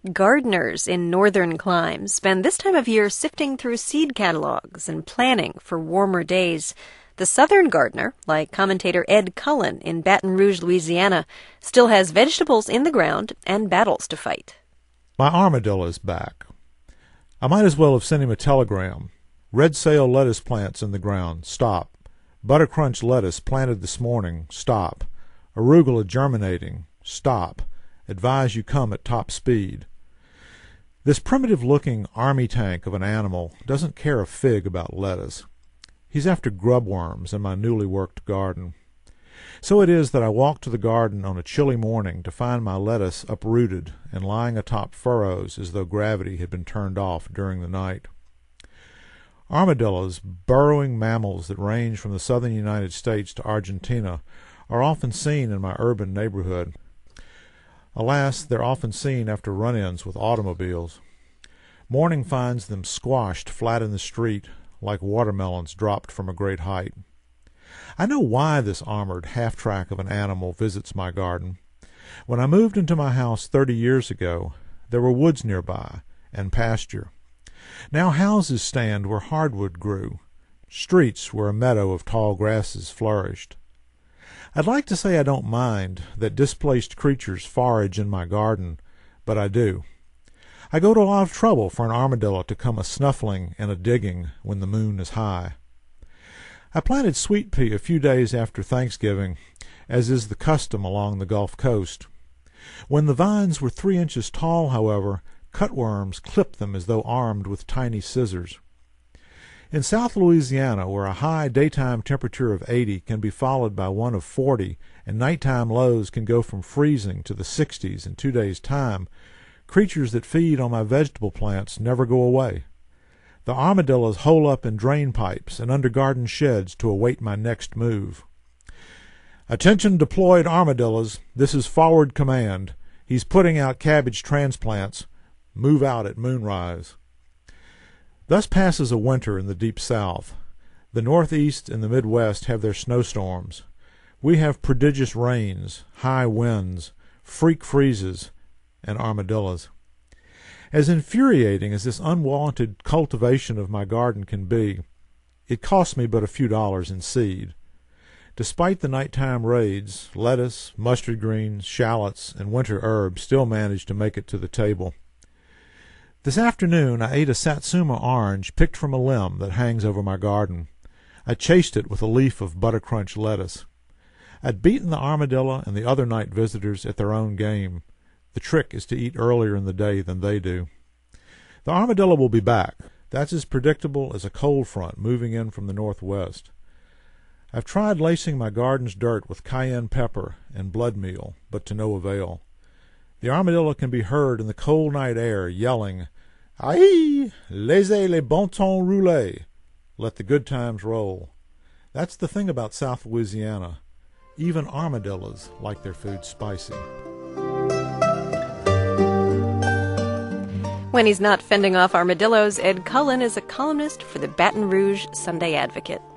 Gardeners in northern climes spend this time of year sifting through seed catalogs and planning for warmer days. The southern gardener, like commentator Ed Cullen in Baton Rouge, Louisiana, still has vegetables in the ground and battles to fight. My armadillo's back. I might as well have sent him a telegram. Red sail lettuce plants in the ground. Stop. Buttercrunch lettuce planted this morning. Stop. Arugula germinating. Stop. Advise you come at top speed. This primitive-looking army tank of an animal doesn't care a fig about lettuce. He's after grubworms in my newly worked garden. So it is that I walk to the garden on a chilly morning to find my lettuce uprooted and lying atop furrows as though gravity had been turned off during the night. Armadillos, burrowing mammals that range from the southern United States to Argentina, are often seen in my urban neighborhood. Alas, they're often seen after run-ins with automobiles. Morning finds them squashed flat in the street, like watermelons dropped from a great height. I know why this armored half-track of an animal visits my garden. When I moved into my house 30 years ago, there were woods nearby, and pasture. Now houses stand where hardwood grew, streets where a meadow of tall grasses flourished. I'd like to say I don't mind that displaced creatures forage in my garden, but I do. I go to a lot of trouble for an armadillo to come a-snuffling and a-digging when the moon is high. I planted sweet pea a few days after Thanksgiving, as is the custom along the Gulf Coast. When the vines were 3 inches tall, however, cutworms clipped them as though armed with tiny scissors. In South Louisiana, where a high daytime temperature of 80 can be followed by one of 40, and nighttime lows can go from freezing to the 60s in 2 days' time, creatures that feed on my vegetable plants never go away. The armadillos hole up in drain pipes and under garden sheds to await my next move. Attention deployed armadillos, this is forward command. He's putting out cabbage transplants. Move out at moonrise. Thus passes a winter in the deep south. The northeast and the midwest have their snowstorms. We have prodigious rains, high winds, freak freezes, and armadillos. As infuriating as this unwanted cultivation of my garden can be, it costs me but a few dollars in seed. Despite the nighttime raids, lettuce, mustard greens, shallots, and winter herbs still manage to make it to the table. This afternoon I ate a Satsuma orange picked from a limb that hangs over my garden. I chased it with a leaf of buttercrunch lettuce. I'd beaten the armadillo and the other night visitors at their own game. The trick is to eat earlier in the day than they do. The armadillo will be back. That's as predictable as a cold front moving in from the northwest. I've tried lacing my garden's dirt with cayenne pepper and blood meal, but to no avail. The armadillo can be heard in the cold night air yelling, "Aïe! Laissez les bon temps rouler!" Let the good times roll. That's the thing about South Louisiana. Even armadillos like their food spicy. When he's not fending off armadillos, Ed Cullen is a columnist for the Baton Rouge Sunday Advocate.